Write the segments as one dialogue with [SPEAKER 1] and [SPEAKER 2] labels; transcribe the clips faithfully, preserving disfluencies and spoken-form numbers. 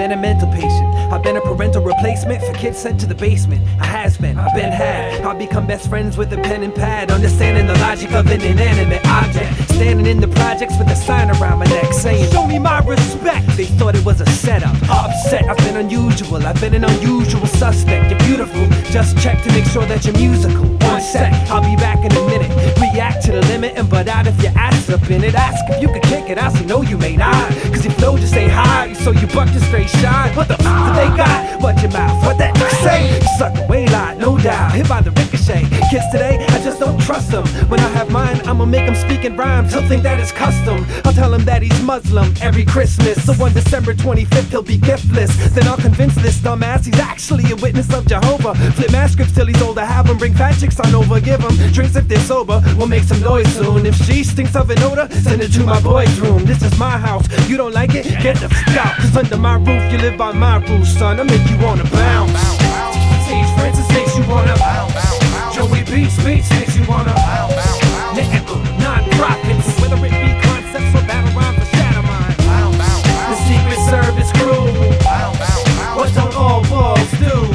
[SPEAKER 1] been a mental patient. I've been a parental replacement for kids sent to the basement. I has been, I've been had. I've become best friends with a pen and pad, understanding the logic of an inanimate object. Standing in the projects with a sign around my neck saying, show me my respect. They thought it was a setup. Upset, I've been unusual. I've been an unusual suspect. You're beautiful, just check to make sure that you're musical. One sec, I'll be back in a minute. React to the limit and butt out if your ass up in it. Ask if you can kick it, I'll say no you may not. Cause your flow just ain't high, so you buck to straight shine. What the f*** do they got? What your mouth, what that say? You suck away lot, no doubt, hit by the ricochet. Kids today, I just don't trust them. When I have mine, I'ma make them speak in rhymes. He'll think that it's custom. I'll tell him that he's Muslim every Christmas. So on December twenty-fifth, he'll be giftless. Then I'll convince this dumbass he's actually a witness of Jehovah. Flip manuscripts till he's older, have him bring fat chicks on over. Give him drinks if they're sober, we'll make some noise soon. If she stinks of an odor, send her to my boy's room. This is my house, you don't like it? Get the f*** out. Cause under my roof, you live by my rules, son. I make you wanna bounce. Sage Francis makes you wanna bounce. Joey Beats Beats makes you wanna bounce. Non-profits, whether it be concepts or battle rhymes or shadow minds. The Secret Service crew, what don't all balls do?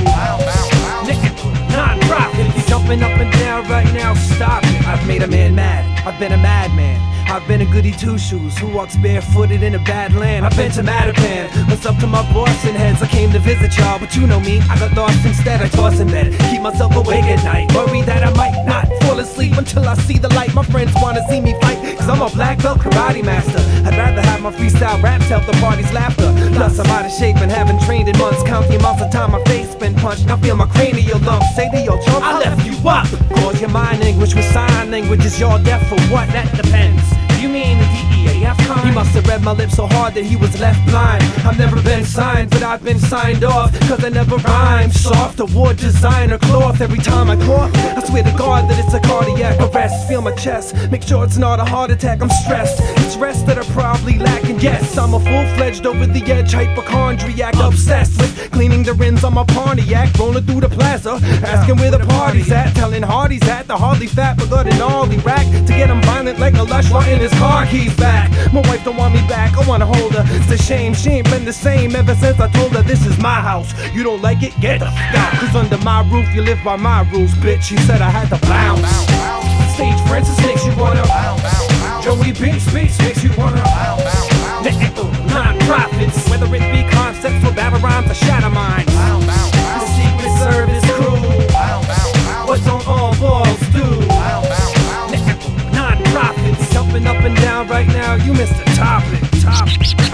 [SPEAKER 1] Non-profit, you jumping up and down right now, stop it. I've made a man mad, I've been a madman. I've been a goody two-shoes who walks barefooted in a bad land. I've been to Mattapan, what's up to my Boston heads? I came to visit y'all, but you know me, I got lost instead. I toss in bed, keep myself awake at night, worry that I might not fall asleep until I see the light. My friends wanna see me fight, cause I'm a black belt karate master. I'd rather have my freestyle raps help the party's laughter. Plus I'm out of shape and haven't trained in months. Count the amounts of time my face been punched. Now feel my cranial lump. Say to your chump, I left you up. Cause your mind English with sign language. Is y'all deaf for what? That depends. You mean the D E A F kind? He must have read my lips so hard that he was left blind. I've never been signed, but I've been signed off. Cause I never rhyme. Soft award designer cloth. Every time I cough, I swear to God that it's a cardiac arrest. Feel my chest, make sure it's not a heart attack. I'm stressed, it's rest that I probably lacking. Yes, I'm a full-fledged over the edge hypochondriac, obsessed with cleaning the rims on my Pontiac. Rolling through the plaza, asking where the party's at. Telling Hardy's at the hardly fat but got an gnarly rack. To get him violent like a lush in his car keys back. My wife don't want me back, I wanna hold her. It's a shame, she ain't been the same ever since I told her this is my house. You don't like it? Get the f*** out. Cause under my roof you live by my rules, bitch. She said I had to bounce. Sage Francis makes you wanna bounce. Joey Beats Beats makes you wanna bounce. Non-profits, whether it be concepts or battle rhymes or shadow minds. The Secret Service crew, what don't all balls do? Non-profits, jumping up and down right now, you missed the topic, topic.